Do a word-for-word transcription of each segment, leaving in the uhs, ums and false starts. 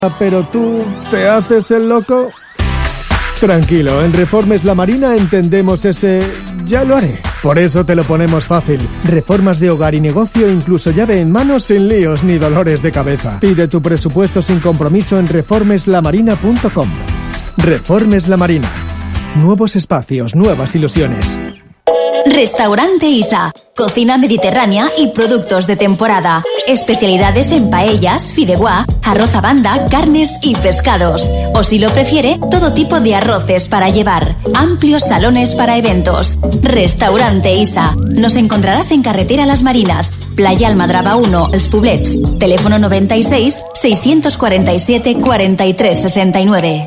¿Pero tú te haces el loco? Tranquilo, en Reformes La Marina entendemos ese "ya lo haré". Por eso te lo ponemos fácil. Reformas de hogar y negocio, incluso llave en mano, sin líos ni dolores de cabeza. Pide tu presupuesto sin compromiso en reformes la marina punto com. Reformes La Marina. Nuevos espacios, nuevas ilusiones. Restaurante Isa, cocina mediterránea y productos de temporada. Especialidades en paellas, fideuá, arroz a banda, carnes y pescados. O si lo prefiere, todo tipo de arroces para llevar. Amplios salones para eventos. Restaurante Isa. Nos encontrarás en Carretera Las Marinas, Playa Almadraba uno, Els Poblets. Teléfono noventa y seis, seiscientos cuarenta y siete, cuarenta y tres sesenta y nueve.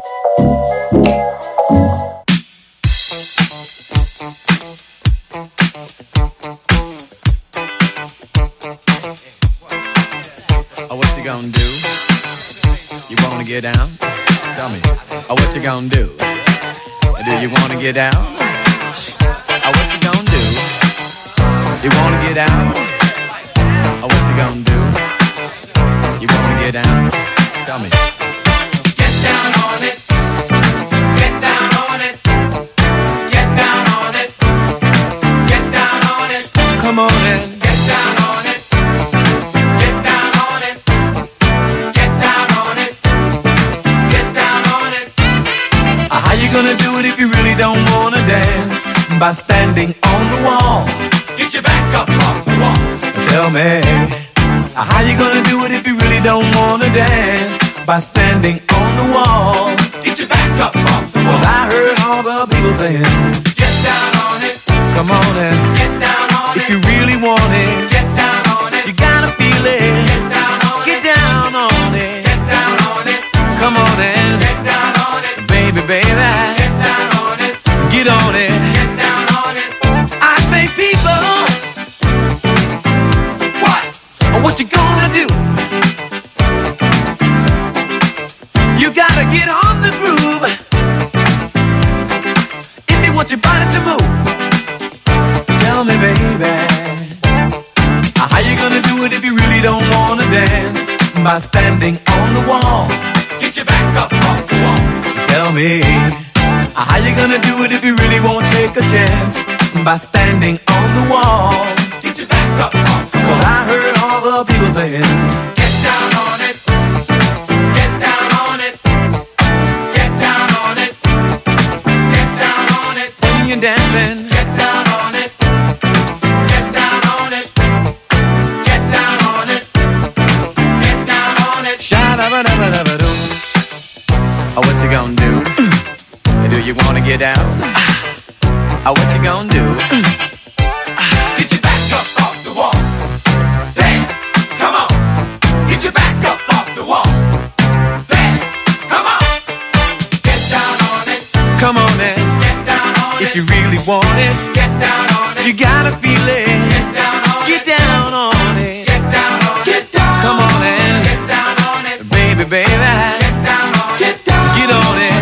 Gonna do? You wanna get down? Tell me. Oh, what you gonna do? Do you wanna get down? Oh, what you gonna do? You wanna get out? Oh, what you gonna do? You wanna get down? Tell me. Get down on it. Get down on it. Get down on it. Get down on it. Come on in. Get down on it. Gonna do it if you really don't wanna dance by standing on the wall. Get your back up off the wall. Tell me, how you gonna do it if you really don't wanna dance by standing on the wall? Get your back up off the wall. 'Cause I heard all the people saying, get down on it. Come on and get down on it. If you really want it, get down on it. You gotta feel it. Get down on it. Get down on it. Get down on it. Come on and get down on it. Baby, baby. Get on it. Get down on it. I say, people, what? What you gonna do? You gotta get on the groove if you want your body to move. Tell me, baby, how you gonna do it if you really don't wanna dance by standing on the wall? Get your back up off the wall. Tell me, how you gonna do it if you really won't take a chance by standing on the wall? Get your back up off the wall. 'Cause I heard all the people saying, get down on it. Get down on it. Get down on it. Get down on it. When you're dancing, get down on it. Get down on it. Get down on it. Get down on it. Sha-da-ba-da-ba-da-ba-doo. Oh, what you gonna do? Do you wanna get down? Oh, what you gonna do? Get your back up off the wall. Dance, come on. Get your back up off the wall. Dance, come on. Get down on it. Come on in. Get down on it. If you really want it, get down on it. You gotta feel it. Get down on it. Get down on it. Get down on it. Get down. Come on in. Get down on it. Baby, baby. Get down on it. Get down. Get on it.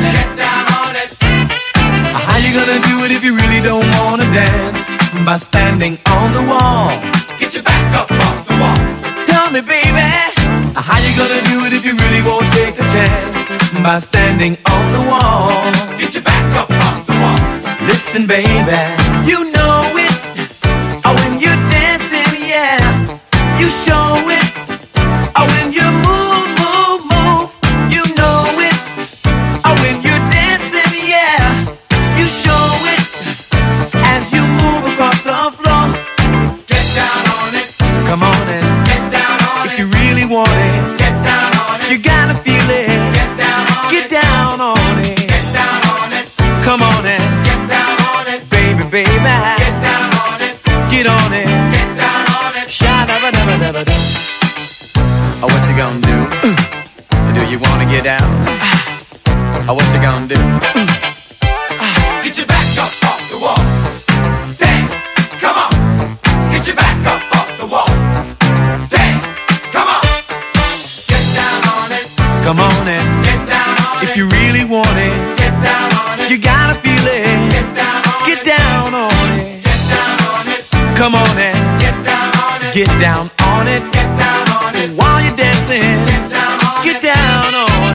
How you gonna do it if you really don't wanna dance by standing on the wall? Get your back up off the wall. Tell me, baby, how you gonna do it if you really won't take a chance by standing on the wall? Get your back up off the wall. Listen, baby, you know it. Oh, when you're dancing, yeah, you show it. Oh, when you move, move, move, you know it. Oh, when you're dancing, yeah, you show it as you move across the floor. Get down on it. Come on in. Get down on it. If you really want it, get down on it. You gotta feel it. Get down on it. Get down on it. Get down on it. Come on in. Get down on it. Baby, baby. Get down on it. Get on it. Get down on it. Sha-da-ba-da-ba-da-ba-da. Oh, what you gonna do? Do you wanna get down? Oh, what you gonna do? Get your back up off the wall. Dance, come on. Get your back up off the wall. Dance, come on. Get down on it. Come on in. Get down on it. If you really want it, get down on it. You gotta feel it. Get down on it. Get down on it. Get down on it. Come on in. Get down on it. Get down on it. Get down on it. While you're dancing, get down